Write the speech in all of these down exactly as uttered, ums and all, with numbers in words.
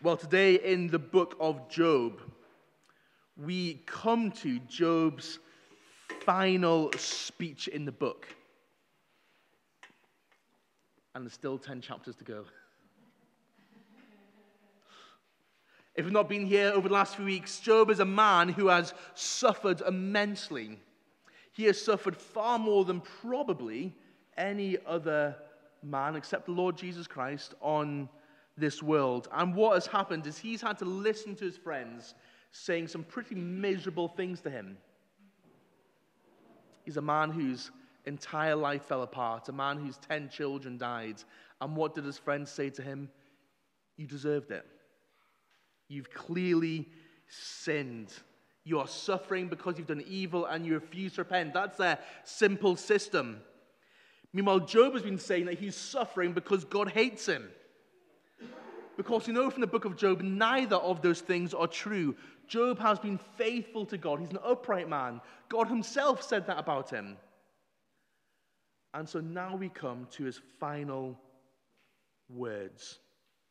Well, today in the book of Job, we come to Job's final speech in the book. And there's still ten chapters to go. If you've not been here over the last few weeks, Job is a man who has suffered immensely. He has suffered far more than probably any other man except the Lord Jesus Christ on this world. And what has happened is he's had to listen to his friends saying some pretty miserable things to him. He's a man whose entire life fell apart, a man whose ten children died. And what did his friends say to him? You deserved it. You've clearly sinned. You are suffering because you've done evil and you refuse to repent. That's their simple system. Meanwhile, Job has been saying that he's suffering because God hates him. Because you know from the book of Job, neither of those things are true. Job has been faithful to God. He's an upright man. God himself said that about him. And so now we come to his final words.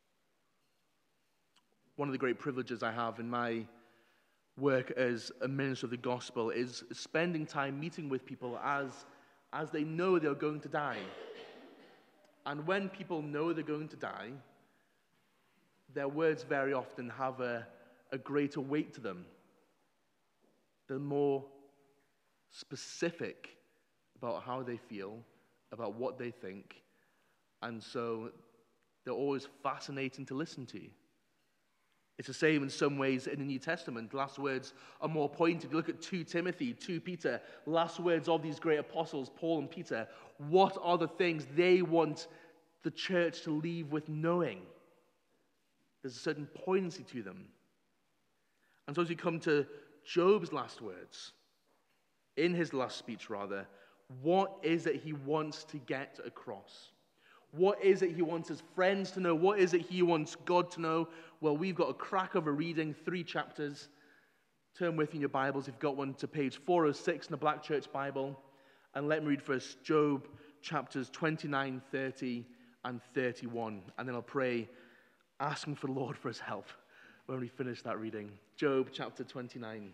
One of the great privileges I have in my work as a minister of the gospel is spending time meeting with people as, as they know they're going to die. And when people know they're going to die, their words very often have a, a greater weight to them. They're more specific about how they feel, about what they think, and so they're always fascinating to listen to. It's the same in some ways in the New Testament. Last words are more pointed. You look at Second Timothy, Second Peter, last words of these great apostles, Paul and Peter. What are the things they want the church to leave with knowing? There's a certain poignancy to them. And so as we come to Job's last words, in his last speech rather, what is it he wants to get across? What is it he wants his friends to know? What is it he wants God to know? Well, we've got a crack of a reading, three chapters. Turn with me in your Bibles, if you've got one, to page four oh six in the Black Church Bible. And let me read first Job chapters twenty-nine, thirty, and thirty-one. And then I'll pray, asking for the Lord for his help when we finish that reading. Job chapter twenty-nine.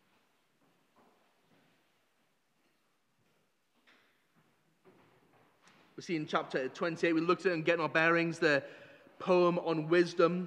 We see in chapter twenty-eight, we looked at it and getting our bearings, the poem on wisdom,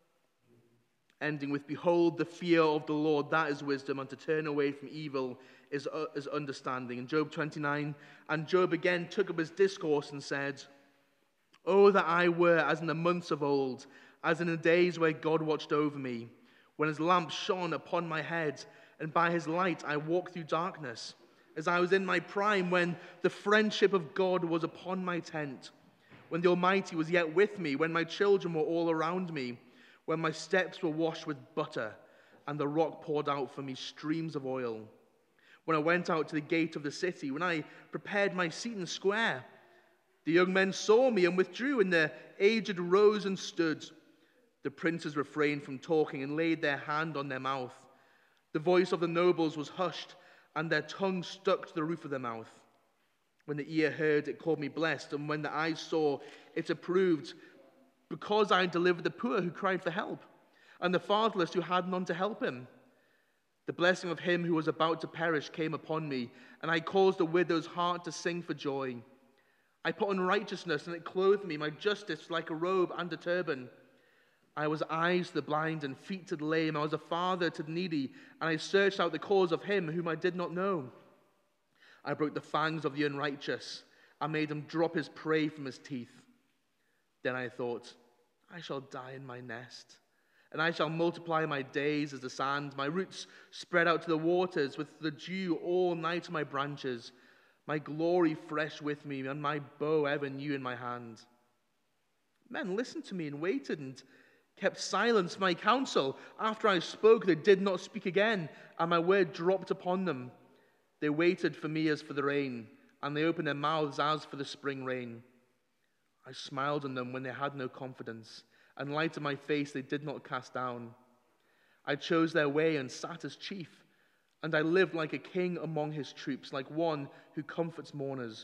ending with, behold, the fear of the Lord, that is wisdom, and to turn away from evil is, uh, is understanding. In Job twenty-nine, and Job again took up his discourse and said, oh, that I were as in the months of old, as in the days where God watched over me, when his lamp shone upon my head, and by his light I walked through darkness, as I was in my prime, when the friendship of God was upon my tent, when the Almighty was yet with me, when my children were all around me, when my steps were washed with butter, and the rock poured out for me streams of oil, when I went out to the gate of the city, when I prepared my seat in the square. The young men saw me and withdrew, and the aged rose and stood. The princes refrained from talking and laid their hand on their mouth. The voice of the nobles was hushed, and their tongue stuck to the roof of their mouth. When the ear heard, it called me blessed, and when the eye saw, it approved, because I delivered the poor who cried for help, and the fatherless who had none to help him. The blessing of him who was about to perish came upon me, and I caused the widow's heart to sing for joy. I put on righteousness, and it clothed me, my justice like a robe and a turban. I was eyes to the blind and feet to the lame. I was a father to the needy, and I searched out the cause of him whom I did not know. I broke the fangs of the unrighteous. I made him drop his prey from his teeth. Then I thought, I shall die in my nest, and I shall multiply my days as the sand. My roots spread out to the waters, with the dew all night on my branches. My glory fresh with me, and my bow ever new in my hand. Men listened to me and waited, and kept silence my counsel. After I spoke, they did not speak again, and my word dropped upon them. They waited for me as for the rain, and they opened their mouths as for the spring rain. I smiled on them when they had no confidence, and light on my face they did not cast down. I chose their way and sat as chief, and I lived like a king among his troops, like one who comforts mourners.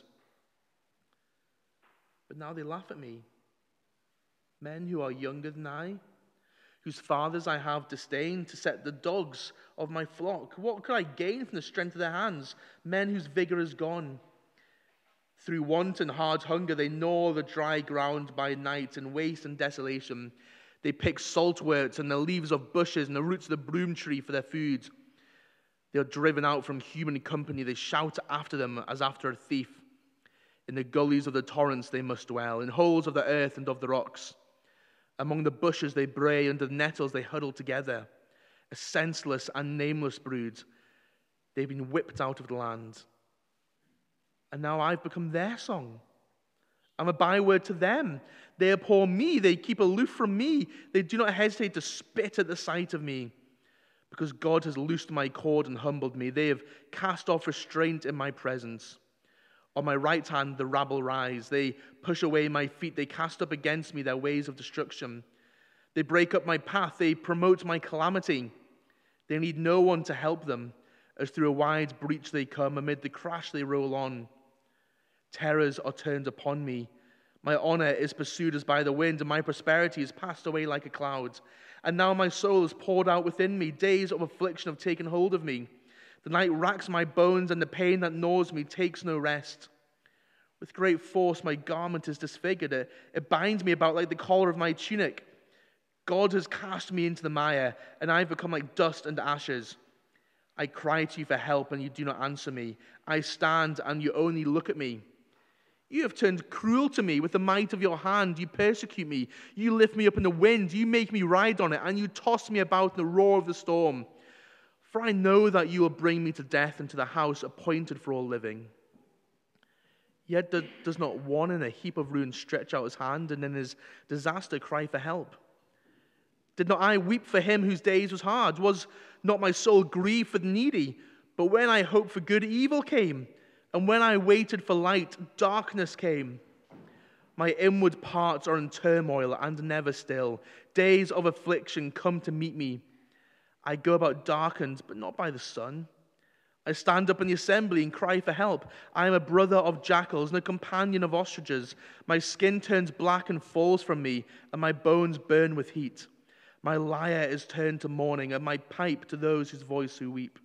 But now they laugh at me, men who are younger than I, whose fathers I have disdained, to set the dogs of my flock? What could I gain from the strength of their hands, men whose vigor is gone? Through want and hard hunger they gnaw the dry ground by night. In waste and desolation they pick saltworts and the leaves of bushes and the roots of the broom tree for their food. They are driven out from human company. They shout after them as after a thief. In the gullies of the torrents they must dwell, in holes of the earth and of the rocks. Among the bushes they bray, under the nettles they huddle together. A senseless and nameless brood. They've been whipped out of the land. And now I've become their song. I'm a byword to them. They abhor me. They keep aloof from me. They do not hesitate to spit at the sight of me. Because God has loosed my cord and humbled me. They have cast off restraint in my presence. On my right hand the rabble rise. They push away my feet. They cast up against me their ways of destruction. They break up my path. They promote my calamity. They need no one to help them. As through a wide breach they come. Amid the crash they roll on. Terrors are turned upon me. My honor is pursued as by the wind, and my prosperity is passed away like a cloud. And now my soul is poured out within me. Days of affliction have taken hold of me. The night racks my bones, and the pain that gnaws me takes no rest. With great force my garment is disfigured. It, it binds me about like the collar of my tunic. God has cast me into the mire, and I've become like dust and ashes. I cry to you for help, and you do not answer me. I stand, and you only look at me. You have turned cruel to me with the might of your hand. You persecute me. You lift me up in the wind. You make me ride on it, and you toss me about in the roar of the storm. For I know that you will bring me to death and to the house appointed for all living. Yet does not one in a heap of ruin stretch out his hand, and in his disaster cry for help? Did not I weep for him whose days was hard? Was not my soul grieved for the needy? But when I hoped for good, evil came. And when I waited for light, darkness came. My inward parts are in turmoil and never still. Days of affliction come to meet me. I go about darkened, but not by the sun. I stand up in the assembly and cry for help. I am a brother of jackals and a companion of ostriches. My skin turns black and falls from me, and my bones burn with heat. My lyre is turned to mourning, and my pipe to those whose voice who weep.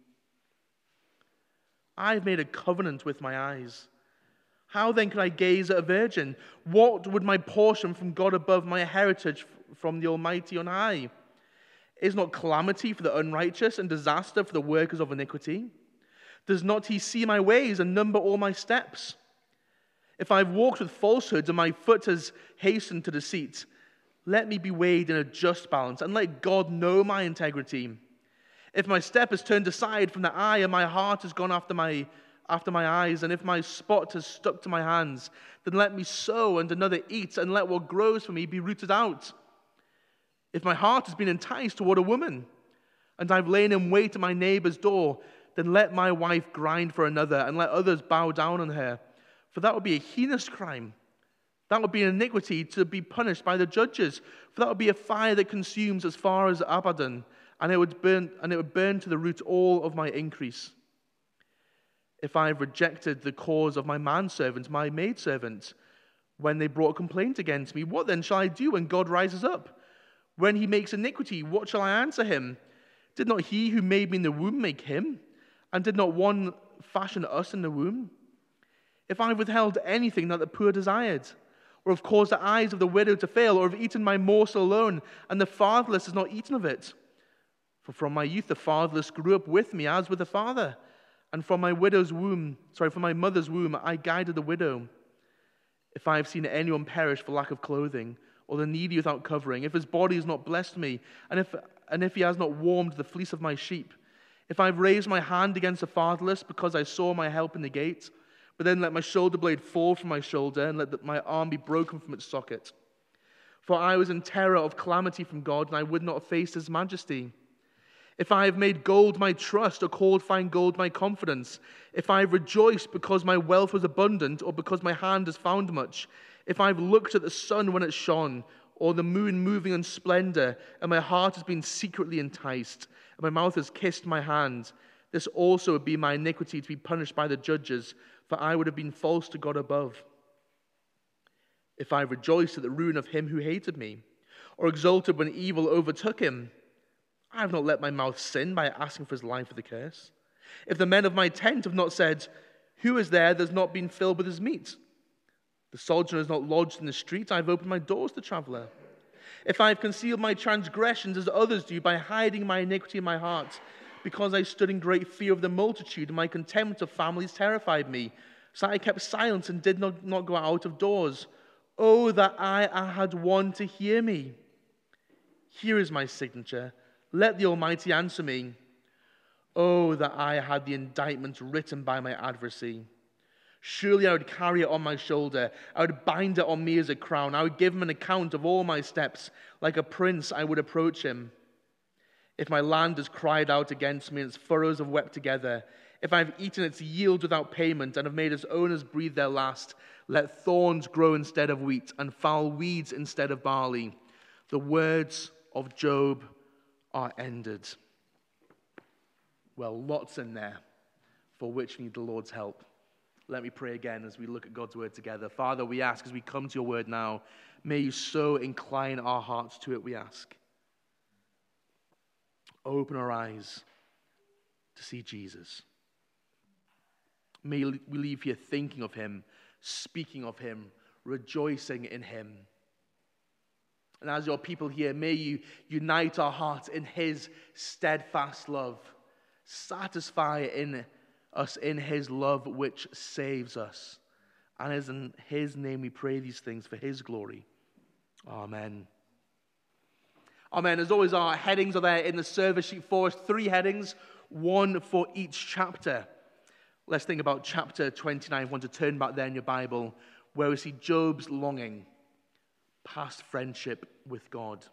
I have made a covenant with my eyes. How then could I gaze at a virgin? What would my portion from God above, my heritage from the Almighty on high? Is not calamity for the unrighteous and disaster for the workers of iniquity? Does not he see my ways and number all my steps? If I have walked with falsehoods and my foot has hastened to deceit, let me be weighed in a just balance and let God know my integrity. If my step has turned aside from the eye and my heart has gone after my, after my eyes, and if my spot has stuck to my hands, then let me sow and another eat, and let what grows for me be rooted out. If my heart has been enticed toward a woman, and I've lain in wait at my neighbor's door, then let my wife grind for another, and let others bow down on her. For that would be a heinous crime. That would be an iniquity to be punished by the judges. For that would be a fire that consumes as far as Abaddon, and it would burn, and it would burn to the root all of my increase. If I have rejected the cause of my manservant, my maidservant, when they brought a complaint against me, what then shall I do when God rises up? When he makes iniquity, what shall I answer him? Did not he who made me in the womb make him? And did not one fashion us in the womb? If I have withheld anything that the poor desired, or have caused the eyes of the widow to fail, or have eaten my morsel alone, and the fatherless has not eaten of it. For from my youth the fatherless grew up with me as with a father, and from my widow's womb, sorry, from my mother's womb I guided the widow. If I have seen anyone perish for lack of clothing, or the needy without covering, if his body has not blessed me, and if and if he has not warmed the fleece of my sheep, if I have raised my hand against the fatherless because I saw my help in the gate, but then let my shoulder blade fall from my shoulder, and let my arm be broken from its socket. For I was in terror of calamity from God, and I would not have faced his majesty. If I have made gold my trust, or called fine gold my confidence, if I have rejoiced because my wealth was abundant, or because my hand has found much, if I have looked at the sun when it shone, or the moon moving in splendor, and my heart has been secretly enticed, and my mouth has kissed my hand, this also would be my iniquity to be punished by the judges, for I would have been false to God above. If I have rejoiced at the ruin of him who hated me, or exulted when evil overtook him. I have not let my mouth sin by asking for his life with a curse. If the men of my tent have not said, 'Who is there that has not been filled with his meat?' The sojourner has not lodged in the street, I have opened my doors to the traveler. If I have concealed my transgressions as others do by hiding my iniquity in my heart, because I stood in great fear of the multitude, and my contempt of families terrified me, so I kept silence and did not, not go out of doors. Oh, that I, I had one to hear me. Here is my signature. Let the Almighty answer me. Oh, that I had the indictment written by my adversary. Surely I would carry it on my shoulder. I would bind it on me as a crown. I would give him an account of all my steps. Like a prince, I would approach him. If my land has cried out against me and its furrows have wept together, if I have eaten its yield without payment and have made its owners breathe their last, let thorns grow instead of wheat and foul weeds instead of barley. The words of Job are ended. Well, lots in there for which we need the Lord's help. Let me pray again as we look at God's word together. Father, we ask as we come to your word now, may you so incline our hearts to it, we ask. Open our eyes to see Jesus. May we leave here thinking of him, speaking of him, rejoicing in him. And as your people here, may you unite our hearts in his steadfast love. Satisfy in us in his love which saves us. And it is in his name we pray these things for his glory. Amen. Amen. As always, our headings are there in the service sheet for us. Three headings, one for each chapter. Let's think about chapter twenty-nine. I want to turn back there in your Bible, where we see Job's longing, past friendship with God.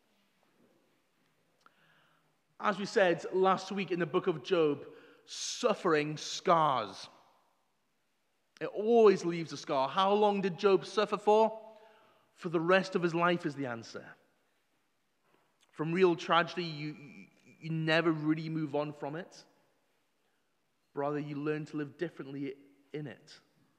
As we said last week in the book of Job, suffering scars. It always leaves a scar. How long did Job suffer for? For the rest of his life is the answer. From real tragedy, you, you never really move on from it. Rather, you learn to live differently in it.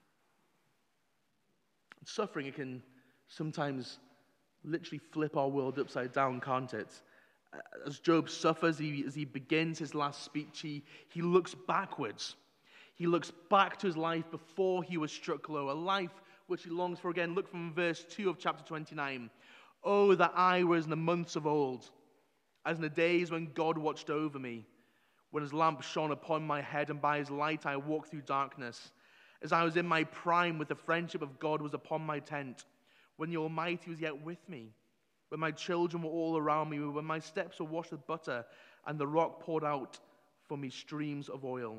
Suffering, it can sometimes literally flip our world upside down, can't it? As Job suffers, he, as he begins his last speech, he, he looks backwards. He looks back to his life before he was struck low, a life which he longs for again. Look from verse two of chapter twenty-nine. Oh, that I was in the months of old, as in the days when God watched over me, when his lamp shone upon my head, and by his light I walked through darkness, as I was in my prime, with the friendship of God was upon my tent, when the Almighty was yet with me, when my children were all around me, when my steps were washed with butter, and the rock poured out for me streams of oil.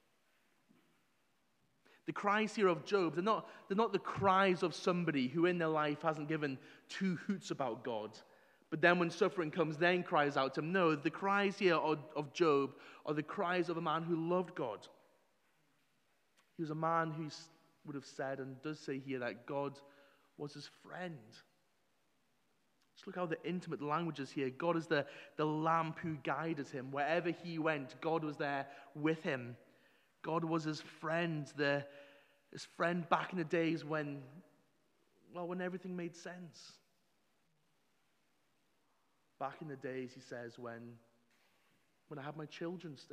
The cries here of Job, they're not, they're not the cries of somebody who in their life hasn't given two hoots about God, but then when suffering comes, then cries out to him. No, the cries here of, of Job are the cries of a man who loved God. He was a man who would have said, and does say here, that God was his friend. Just look how the intimate language is here. God is the, the lamp who guided him. Wherever he went, God was there with him. God was his friend, the, his friend back in the days when, well, when everything made sense. Back in the days, he says, when, when I had my children still.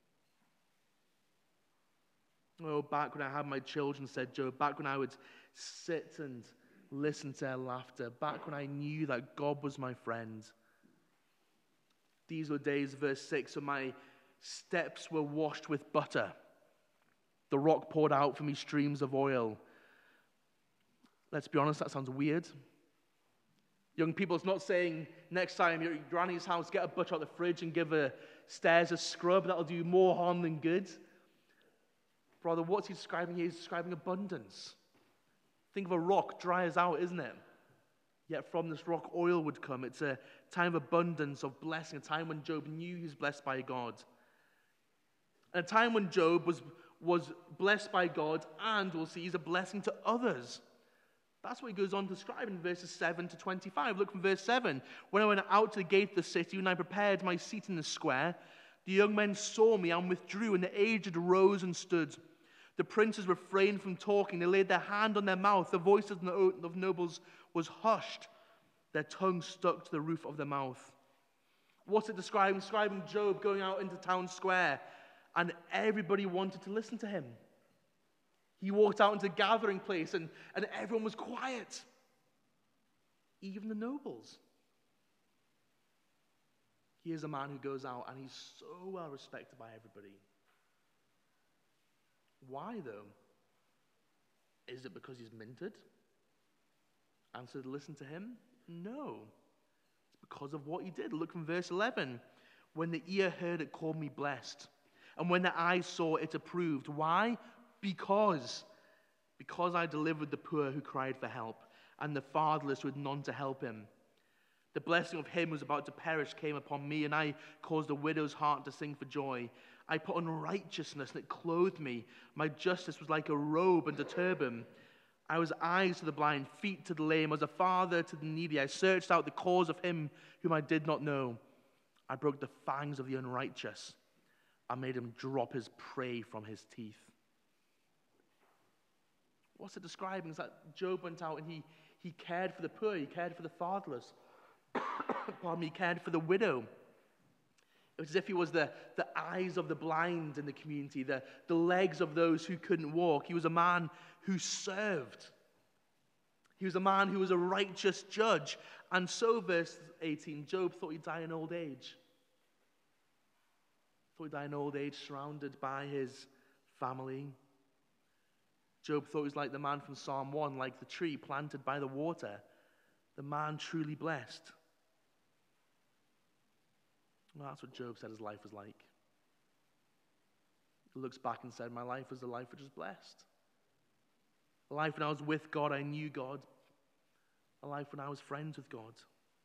Oh, back when I had my children, said Job, back when I would sit and listen to their laughter, back when I knew that God was my friend. These were days, verse six, when my steps were washed with butter. The rock poured out for me streams of oil. Let's be honest, that sounds weird. Young people, it's not saying next time you're at your granny's house, get a butter out of the fridge and give her stairs a scrub. That'll do more harm than good. Brother, what's he describing here? He's describing abundance. Think of a rock, dry as out, isn't it? Yet from this rock, oil would come. It's a time of abundance, of blessing, a time when Job knew he was blessed by God. And a time when Job was, was blessed by God, and we'll see he's a blessing to others. That's what he goes on to describe in verses seven to twenty-five. Look from verse seven. When I went out to the gate of the city, when I prepared my seat in the square, the young men saw me and withdrew, and the aged rose and stood. The princes refrained from talking. They laid their hand on their mouth. The voice of the nobles was hushed. Their tongue stuck to the roof of their mouth. What's it describing? Describing Job going out into town square, and everybody wanted to listen to him. He walked out into the gathering place, and, and everyone was quiet. Even the nobles. He is a man who goes out, and he's so well respected by everybody. Why, though? Is it because he's minted? And so to listen to him? No. It's because of what he did. Look from verse eleven. When the ear heard it, called me blessed. And when the eye saw it, approved. Why? Because. Because I delivered the poor who cried for help, and the fatherless with none to help him. The blessing of him who was about to perish came upon me, and I caused a widow's heart to sing for joy. I put on righteousness, and it clothed me. My justice was like a robe and a turban. I was eyes to the blind, feet to the lame, as a father to the needy. I searched out the cause of him whom I did not know. I broke the fangs of the unrighteous. I made him drop his prey from his teeth. What's it describing? Is that Job went out and he, he cared for the poor, he cared for the fatherless. Pardon me, he cared for the widow. It was as if he was the, the eyes of the blind in the community, the, the legs of those who couldn't walk. He was a man who served. He was a man who was a righteous judge. And so, verse eighteen, Job thought he'd die in old age. Thought he'd die in old age, surrounded by his family. Job thought he was like the man from Psalm one, like the tree planted by the water, the man truly blessed. Well, that's what Job said his life was like. He looks back and said, my life was a life which was blessed. A life when I was with God, I knew God. A life when I was friends with God.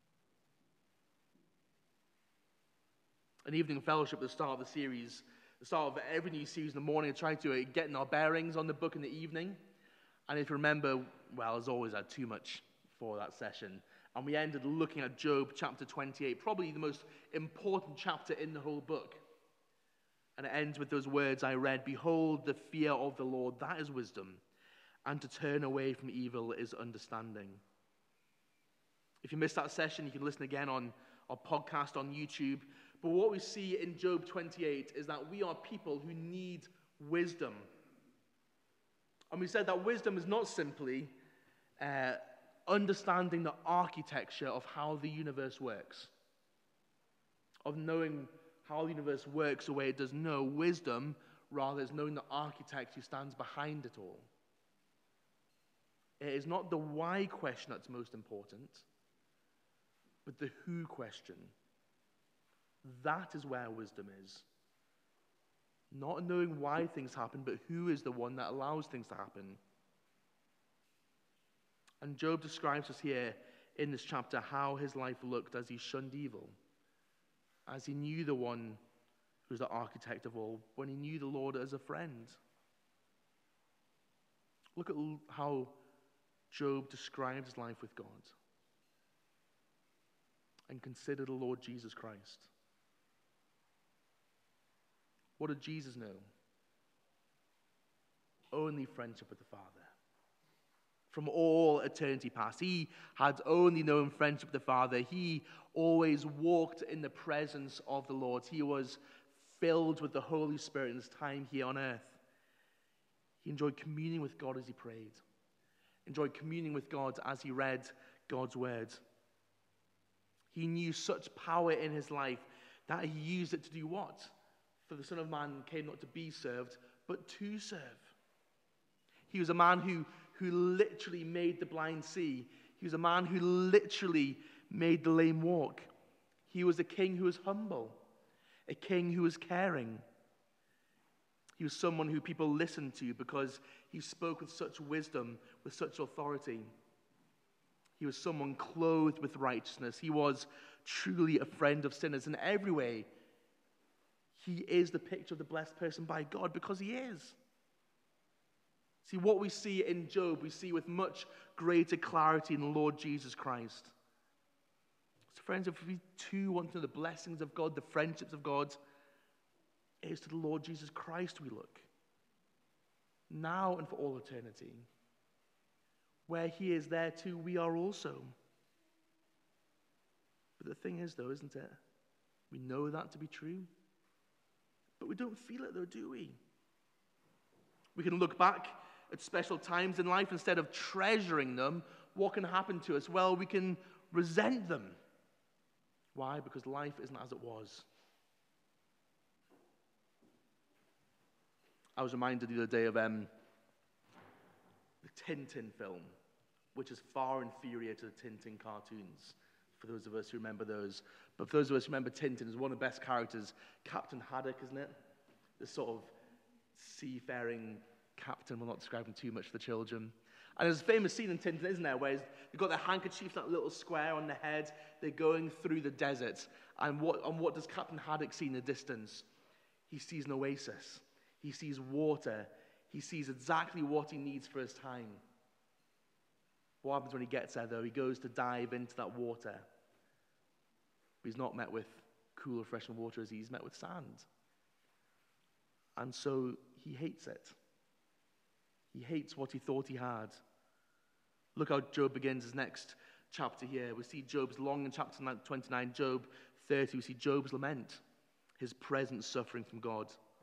An evening fellowship at the start of the series, the start of every new series in the morning, I tried to get our bearings on the book in the evening. And if you remember, well, as always, I had too much for that session. And we ended looking at Job chapter twenty-eight, probably the most important chapter in the whole book. And it ends with those words I read, behold, the fear of the Lord, that is wisdom, and to turn away from evil is understanding. If you missed that session, you can listen again on our podcast on YouTube. But what we see in Job twenty-eight is that we are people who need wisdom. And we said that wisdom is not simply uh, understanding the architecture of how the universe works, of knowing how the universe works the way it does. No, wisdom, rather, is knowing the architect who stands behind it all. It is not the why question that's most important, but the who question. That is where wisdom is. Not knowing why things happen, but who is the one that allows things to happen. And Job describes us here in this chapter how his life looked as he shunned evil, as he knew the one who was the architect of all, when he knew the Lord as a friend. Look at how Job describes his life with God. And consider the Lord Jesus Christ. What did Jesus know? Only friendship with the Father. From all eternity past, he had only known friendship with the Father. He always walked in the presence of the Lord. He was filled with the Holy Spirit in his time here on earth. He enjoyed communing with God as he prayed. Enjoyed communing with God as he read God's word. He knew such power in his life that he used it to do what? For the Son of Man came not to be served, but to serve. He was a man who, who literally made the blind see. He was a man who literally made the lame walk. He was a king who was humble, a king who was caring. He was someone who people listened to because he spoke with such wisdom, with such authority. He was someone clothed with righteousness. He was truly a friend of sinners. In every way, he is the picture of the blessed person by God, because he is. See, what we see in Job, we see with much greater clarity in the Lord Jesus Christ. So friends, if we too want to know the blessings of God, the friendships of God, it is to the Lord Jesus Christ we look, now and for all eternity. Where he is, there too we are also. But the thing is, though, isn't it? We know that to be true, but we don't feel it, though, do we? We can look back at special times in life. Instead of treasuring them, what can happen to us? Well, we can resent them. Why? Because life isn't as it was. I was reminded the other day of um, the Tintin film, which is far inferior to the Tintin cartoons, for those of us who remember those. But for those of us who remember Tintin, is one of the best characters, Captain Haddock, isn't it? This sort of seafaring captain. We'll not describe him too much for the children. And there's a famous scene in Tintin, isn't there, where they've got their handkerchiefs, that little square on their head. They're going through the desert. And what, and what does Captain Haddock see in the distance? He sees an oasis. He sees water. He sees exactly what he needs for his time. What happens when he gets there, though? He goes to dive into that water. But he's not met with cool, refreshing water, as he's met with sand. And so he hates it. He hates what he thought he had. Look how Job begins his next chapter here. We see Job's long in chapter twenty-nine, Job thirty. We see Job's lament, his present suffering from God.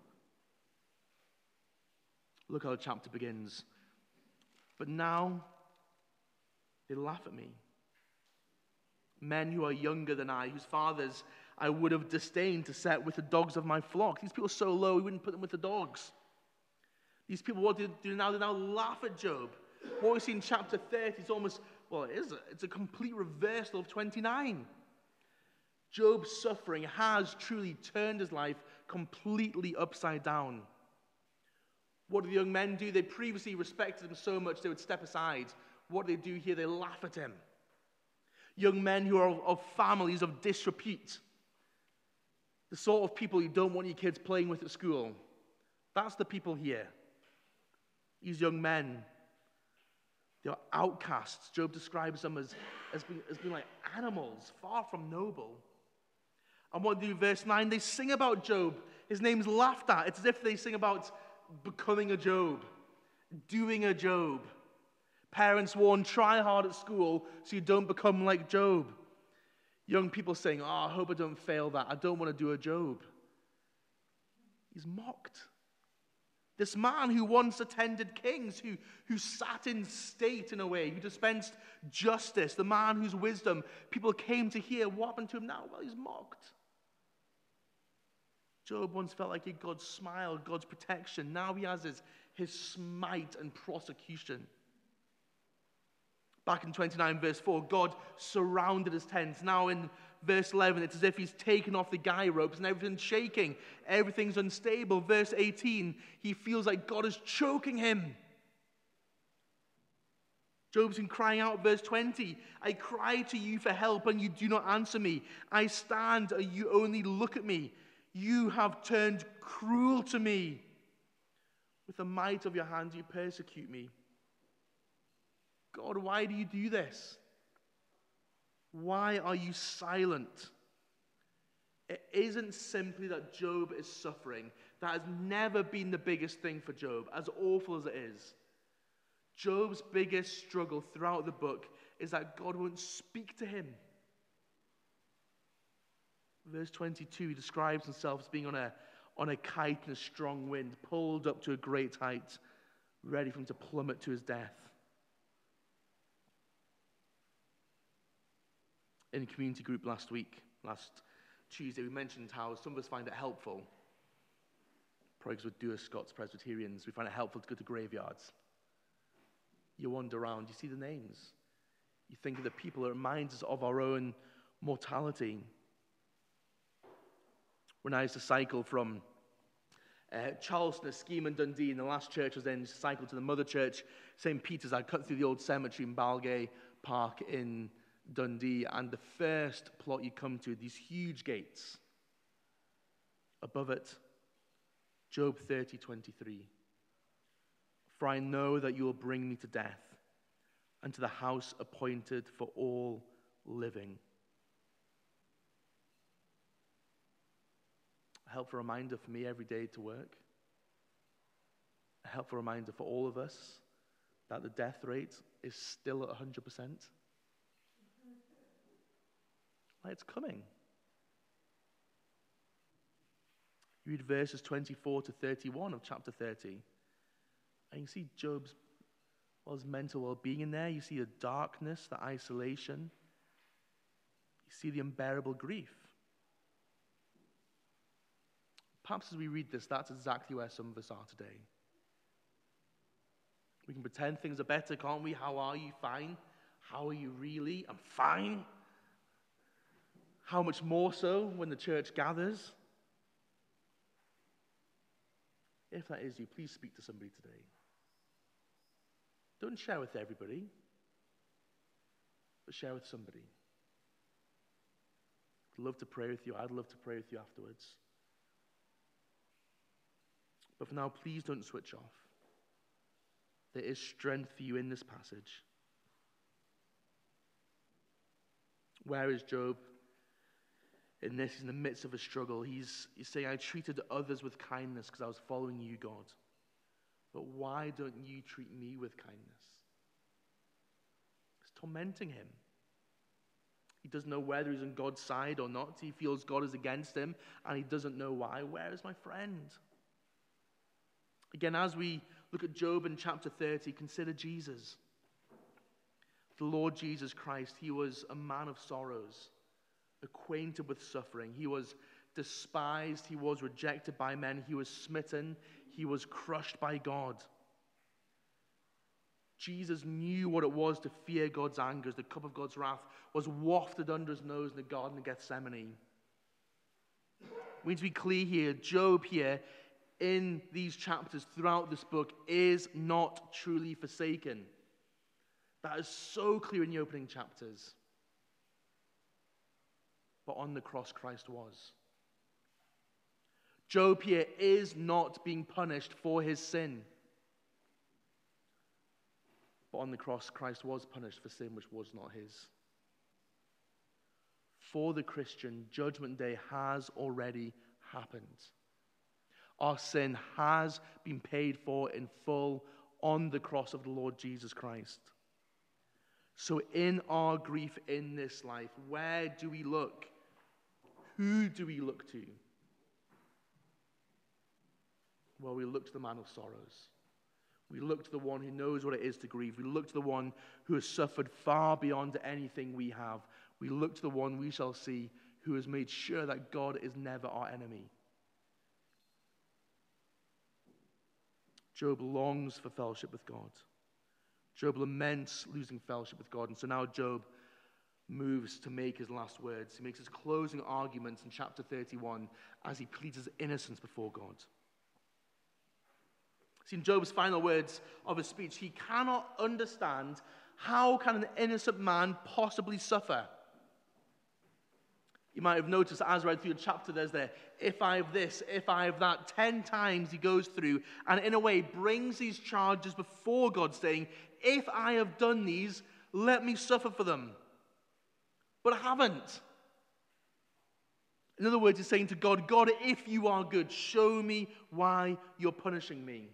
Look how the chapter begins. But now they laugh at me. Men who are younger than I, whose fathers I would have disdained to set with the dogs of my flock. These people are so low, we wouldn't put them with the dogs. These people, what do they do now? They now laugh at Job. What we see in chapter thirty is almost, well, it is a, it's a complete reversal of twenty-nine. Job's suffering has truly turned his life completely upside down. What do the young men do? They previously respected him so much they would step aside. What do they do here? They laugh at him. Young men who are of, of families of disrepute. The sort of people you don't want your kids playing with at school. That's the people here. These young men, they are outcasts. Job describes them as, as, being, as being like animals, far from noble. And what they do, verse nine, they sing about Job. His name's laughed at. It's as if they sing about becoming a Job, doing a Job. Parents warn, try hard at school so you don't become like Job. Young people saying, oh, I hope I don't fail that. I don't want to do a Job. He's mocked. This man who once attended kings, who, who sat in state in a way, who dispensed justice, the man whose wisdom people came to hear, what happened to him now? Well, he's mocked. Job once felt like he had God's smile, God's protection. Now he has his, his smite and prosecution. Back in twenty-nine, verse four, God surrounded his tents. Now in verse eleven, it's as if he's taken off the guy ropes and everything's shaking. Everything's unstable. Verse eighteen, he feels like God is choking him. Job's been crying out, verse twenty, I cry to you for help and you do not answer me. I stand and you only look at me. You have turned cruel to me. With the might of your hand you persecute me. God, why do you do this? Why are you silent? It isn't simply that Job is suffering. That has never been the biggest thing for Job, as awful as it is. Job's biggest struggle throughout the book is that God won't speak to him. Verse twenty-two, he describes himself as being on a, on a kite in a strong wind, pulled up to a great height, ready for him to plummet to his death. In a community group last week, last Tuesday, we mentioned how some of us find it helpful, probably because we're Dewar Scots Presbyterians, we find it helpful to go to graveyards. You wander around, you see the names. You think of the people, it reminds us of our own mortality. When I used to cycle from uh, Charleston, Scheme and Dundee, and the last church was then cycled to the mother church, Saint Peter's, I'd cut through the old cemetery in Balgay Park in Dundee, and the first plot you come to, these huge gates. Above it, Job thirty twenty-three. For I know that you will bring me to death, and to the house appointed for all living. A helpful reminder for me every day to work. A helpful reminder for all of us that the death rate is still at one hundred percent. Like it's coming. You read verses twenty-four to thirty-one of chapter thirty, and you see Job's well, his mental well-being in there. You see the darkness, the isolation. You see the unbearable grief. Perhaps as we read this, that's exactly where some of us are today. We can pretend things are better, can't we? How are you? Fine. How are you really? I'm fine. How much more so when the church gathers? If that is you, please speak to somebody today. Don't share with everybody, but share with somebody. I'd love to pray with you. I'd love to pray with you afterwards. But for now, please don't switch off. There is strength for you in this passage. Where is Job in this? He's in the midst of a struggle. He's, he's saying, I treated others with kindness because I was following you, God. But why don't you treat me with kindness? It's tormenting him. He doesn't know whether he's on God's side or not. He feels God is against him, and he doesn't know why. Where is my friend? Again, as we look at Job in chapter thirty, consider Jesus. The Lord Jesus Christ, he was a man of sorrows, acquainted with suffering. He was despised. He was rejected by men. He was smitten. He was crushed by God. Jesus knew what it was to fear God's anger. The cup of God's wrath was wafted under his nose in the Garden of Gethsemane. We need to be clear here. Job here, in these chapters throughout this book, is not truly forsaken. That is so clear in the opening chapters. But on the cross, Christ was. Job here is not being punished for his sin. But on the cross, Christ was punished for sin which was not his. For the Christian, Judgment Day has already happened. Our sin has been paid for in full on the cross of the Lord Jesus Christ. So in our grief in this life, where do we look? Who do we look to? Well, we look to the man of sorrows. We look to the one who knows what it is to grieve. We look to the one who has suffered far beyond anything we have. We look to the one we shall see who has made sure that God is never our enemy. Job longs for fellowship with God. Job laments losing fellowship with God. And so now Job moves to make his last words. He makes his closing arguments in chapter thirty-one as he pleads his innocence before God. See, in Job's final words of his speech, he cannot understand how can an innocent man possibly suffer. You might have noticed as I read through the chapter, there's there, if I have this, if I have that, ten times he goes through and in a way brings these charges before God saying, if I have done these, let me suffer for them. But I haven't. In other words, he's saying to God, God, if you are good, show me why you're punishing me.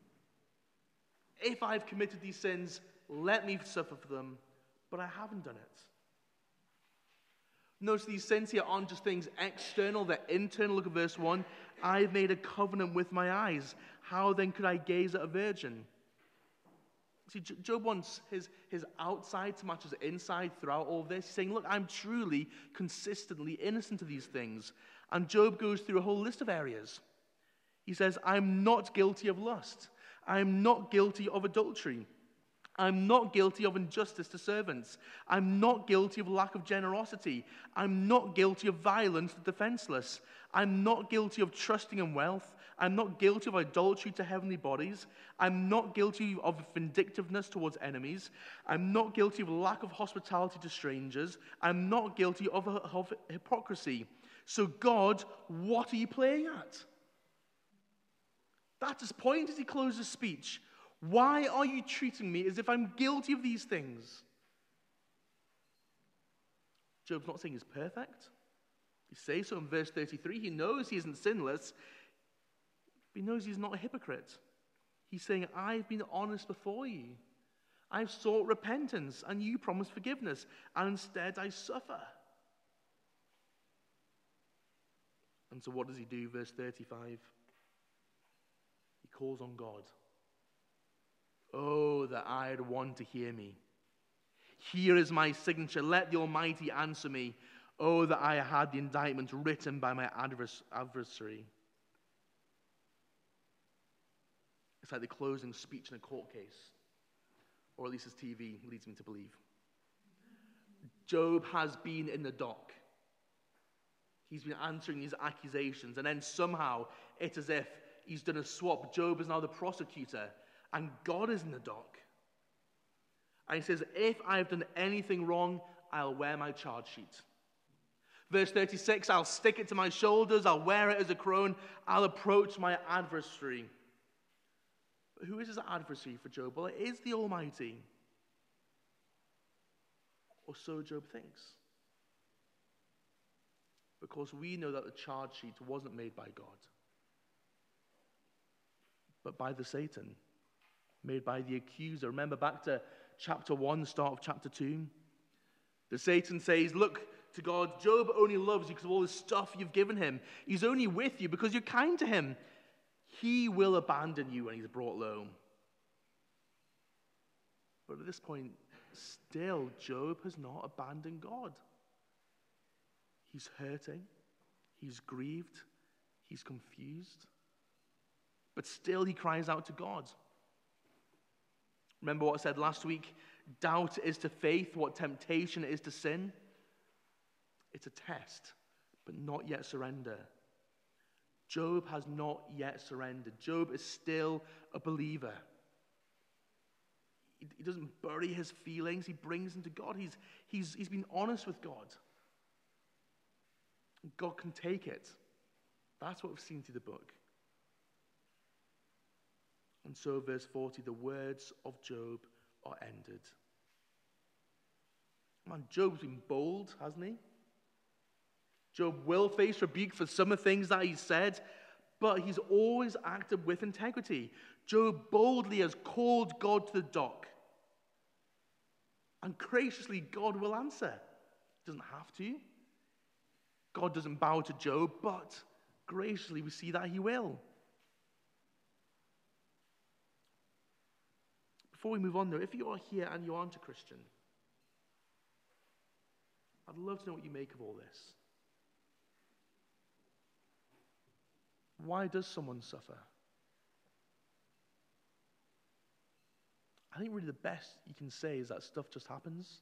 If I've committed these sins, let me suffer for them, but I haven't done it. Notice these sins here aren't just things external, they're internal. Look at verse one. I've made a covenant with my eyes. How then could I gaze at a virgin? See, Job wants his, his outside to match his inside throughout all this. He's saying, look, I'm truly, consistently innocent of these things. And Job goes through a whole list of areas. He says, I'm not guilty of lust. I'm not guilty of adultery. I'm not guilty of injustice to servants. I'm not guilty of lack of generosity. I'm not guilty of violence to the defenseless. I'm not guilty of trusting in wealth. I'm not guilty of idolatry to heavenly bodies. I'm not guilty of vindictiveness towards enemies. I'm not guilty of lack of hospitality to strangers. I'm not guilty of, of hypocrisy. So God, what are you playing at? That's his point as he closes his speech. Why are you treating me as if I'm guilty of these things? Job's not saying he's perfect. He says so in verse thirty-three. He knows he isn't sinless. But he knows he's not a hypocrite. He's saying, I've been honest before you. I've sought repentance, and you promised forgiveness, and instead I suffer. And so what does he do? Verse thirty-five. He calls on God. Oh, that I had one to hear me. Here is my signature. Let the Almighty answer me. Oh, that I had the indictment written by my advers- adversary. It's like the closing speech in a court case. Or at least his T V leads me to believe. Job has been in the dock. He's been answering these accusations. And then somehow, it's as if he's done a swap. Job is now the prosecutor. And God is in the dock. And he says, if I have done anything wrong, I'll wear my charge sheet. Verse thirty-six, I'll stick it to my shoulders. I'll wear it as a crown. I'll approach my adversary. But who is his adversary for Job? Well, it is the Almighty. Or so Job thinks. Because we know that the charge sheet wasn't made by God, but by the Satan, made by the accuser. Remember back to chapter one, the start of chapter two? The Satan says, look to God, Job only loves you because of all the stuff you've given him. He's only with you because you're kind to him. He will abandon you when he's brought low. But at this point, still, Job has not abandoned God. He's hurting, he's grieved, he's confused, but still he cries out to God. Remember what I said last week? Doubt is to faith what temptation is to sin. It's a test, but not yet surrender. Job has not yet surrendered. Job is still a believer. He doesn't bury his feelings, he brings them to God. He's, he's, he's been honest with God. God can take it. That's what we've seen through the book. And so, verse forty, the words of Job are ended. Man, Job's been bold, hasn't he? Job will face rebuke for some of the things that he said, but he's always acted with integrity. Job boldly has called God to the dock. And graciously, God will answer. He doesn't have to. God doesn't bow to Job, but graciously we see that he will. Before we move on, though, if you are here and you aren't a Christian, I'd love to know what you make of all this. Why does someone suffer? I think really the best you can say is that stuff just happens.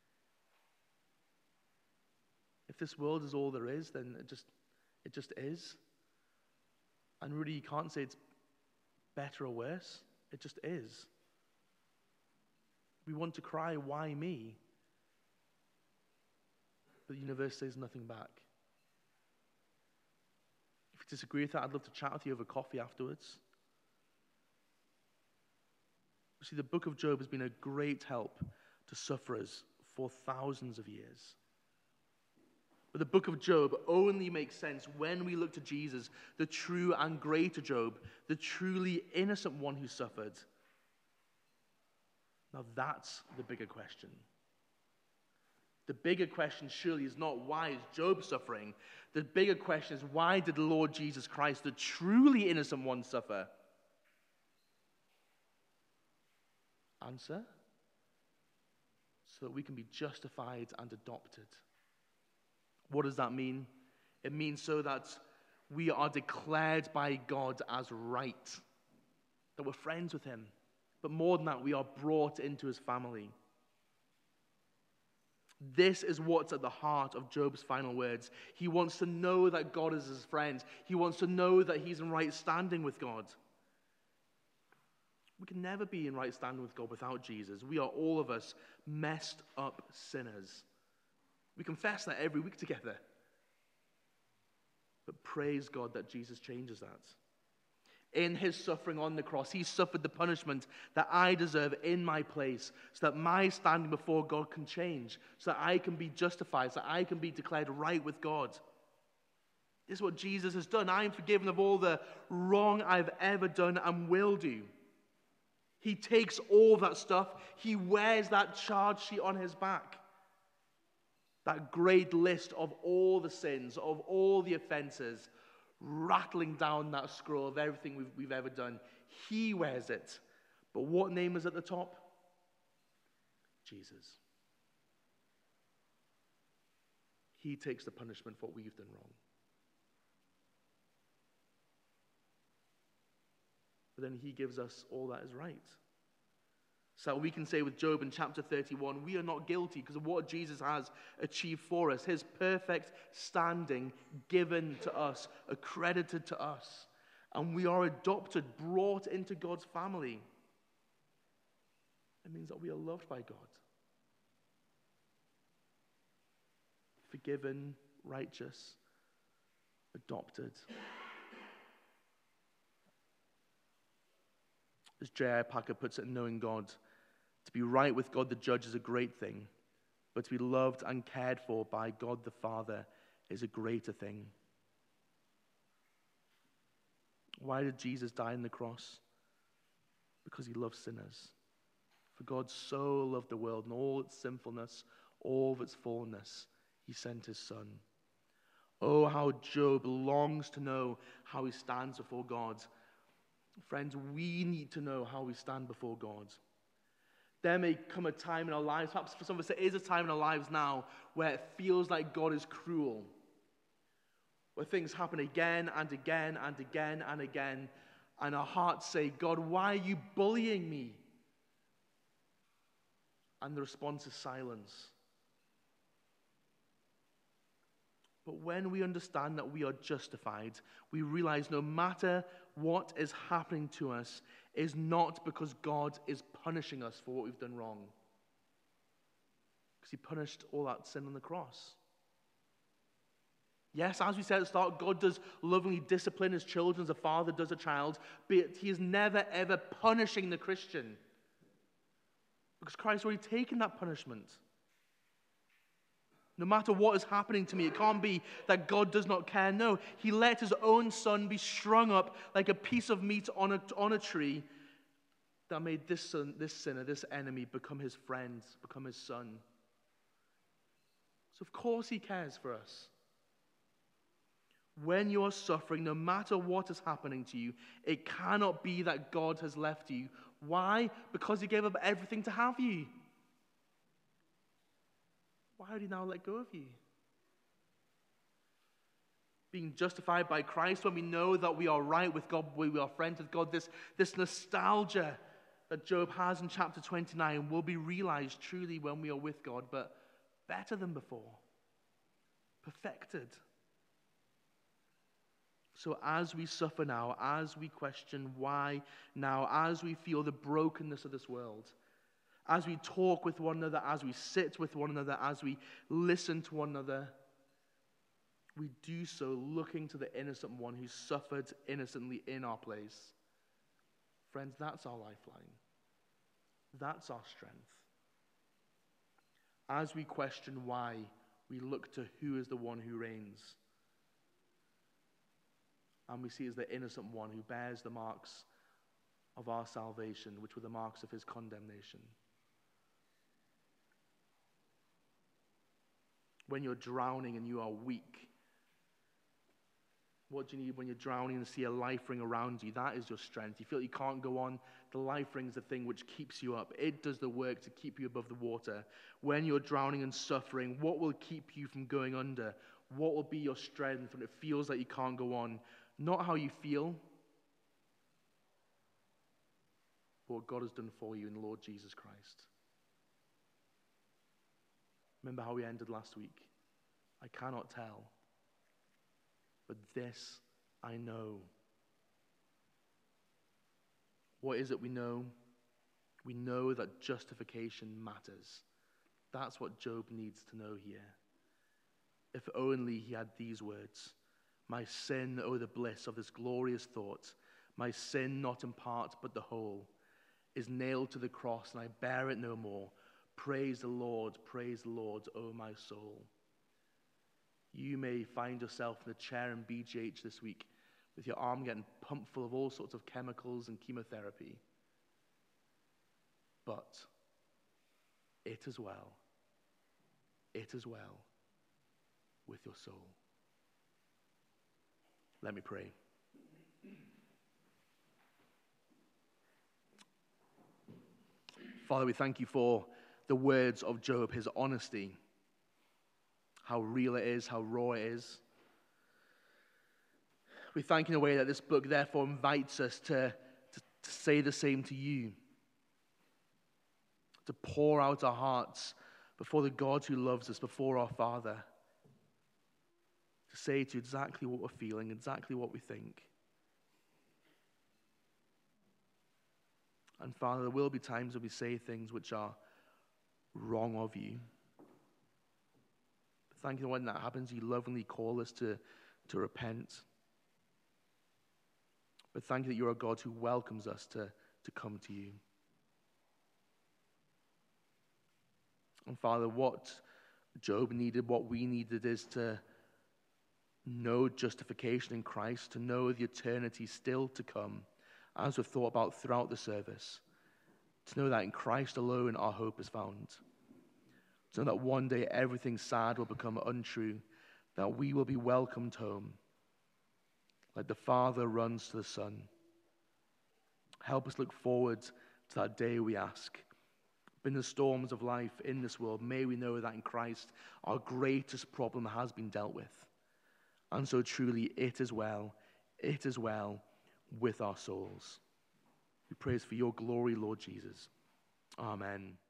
If this world is all there is, then it just it just is. And really you can't say it's better or worse. It just is. We want to cry, why me? But the universe says nothing back. If you disagree with that, I'd love to chat with you over coffee afterwards. You see, the book of Job has been a great help to sufferers for thousands of years. But the book of Job only makes sense when we look to Jesus, the true and greater Job, the truly innocent one who suffered. Now that's the bigger question. The bigger question surely is not why is Job suffering. The bigger question is why did the Lord Jesus Christ, the truly innocent one, suffer? Answer: so that we can be justified and adopted. What does that mean? It means so that we are declared by God as right, that we're friends with him. But more than that, we are brought into his family. This is what's at the heart of Job's final words. He wants to know that God is his friend. He wants to know that he's in right standing with God. We can never be in right standing with God without Jesus. We are, all of us, messed up sinners. We confess that every week together. But praise God that Jesus changes that. In his suffering on the cross, he suffered the punishment that I deserve in my place, so that my standing before God can change, so that I can be justified, so that I can be declared right with God. This is what Jesus has done. I am forgiven of all the wrong I've ever done and will do. He takes all that stuff, he wears that charge sheet on his back. That great list of all the sins, of all the offenses, rattling down that scroll of everything we've, we've ever done. He wears it. But what name is at the top? Jesus. He takes the punishment for what we've done wrong. But then he gives us all that is right. So we can say with Job in chapter thirty-one, we are not guilty because of what Jesus has achieved for us. His perfect standing given to us, accredited to us. And we are adopted, brought into God's family. It means that we are loved by God. Forgiven, righteous, adopted. As J I Packer puts it in Knowing God, to be right with God the judge is a great thing, but to be loved and cared for by God the Father is a greater thing. Why did Jesus die on the cross? Because he loves sinners. For God so loved the world and all its sinfulness, all of its fullness, he sent his Son. Oh, how Job longs to know how he stands before God. Friends, we need to know how we stand before God. There may come a time in our lives, perhaps for some of us there is a time in our lives now where it feels like God is cruel, where things happen again and again and again and again, and our hearts say, God, why are you bullying me? And the response is silence. But when we understand that we are justified, we realize no matter what is happening to us is not because God is punishing us for what we've done wrong. Because he punished all that sin on the cross. Yes, as we said at the start, God does lovingly discipline his children as a father does a child, but he is never ever punishing the Christian. Because Christ has already taken that punishment. No matter what is happening to me, it can't be that God does not care. No, he let his own son be strung up like a piece of meat on a, on a tree that made this, son, this sinner, this enemy, become his friend, become his son. So of course he cares for us. When you are suffering, no matter what is happening to you, it cannot be that God has left you. Why? Because he gave up everything to have you. Why would he now let go of you? Being justified by Christ, when we know that we are right with God, we are friends with God, this, this nostalgia that Job has in chapter twenty-nine will be realized truly when we are with God, but better than before. Perfected. So as we suffer now, as we question why now, as we feel the brokenness of this world, as we talk with one another, as we sit with one another, as we listen to one another, we do so looking to the innocent one who suffered innocently in our place. Friends, that's our lifeline. That's our strength. As we question why, we look to who is the one who reigns. And we see as the innocent one who bears the marks of our salvation, which were the marks of his condemnation. When you're drowning and you are weak, what do you need when you're drowning and see a life ring around you? That is your strength. You feel you can't go on. The life ring is the thing which keeps you up. It does the work to keep you above the water. When you're drowning and suffering, what will keep you from going under? What will be your strength when it feels like you can't go on? Not how you feel, but what God has done for you in the Lord Jesus Christ. Remember how we ended last week? I cannot tell, but this I know. What is it we know? We know that justification matters. That's what Job needs to know here. If only he had these words. My sin, oh the bliss of this glorious thought. My sin, not in part, but the whole, is nailed to the cross, and I bear it no more. Praise the Lord, praise the Lord, O my soul. You may find yourself in a chair in B G H this week with your arm getting pumped full of all sorts of chemicals and chemotherapy. But it as well, it as well with your soul. Let me pray. Father, we thank you for the words of Job, his honesty, how real it is, how raw it is. We thank you in a way that this book therefore invites us to, to, to say the same to you, to pour out our hearts before the God who loves us, before our Father, to say to you exactly what we're feeling, exactly what we think. And Father, there will be times when we say things which are wrong of you. But thank you when that happens, you lovingly call us to, to repent. But thank you that you're a God who welcomes us to, to come to you. And Father, what Job needed, what we needed is to know justification in Christ, to know the eternity still to come, as we've thought about throughout the service, to know that in Christ alone our hope is found, to know that one day everything sad will become untrue, that we will be welcomed home, like the Father runs to the Son. Help us look forward to that day, we ask. In the storms of life in this world, may we know that in Christ our greatest problem has been dealt with. And so truly it is well, it is well with our souls. We praise for your glory, Lord Jesus. Amen.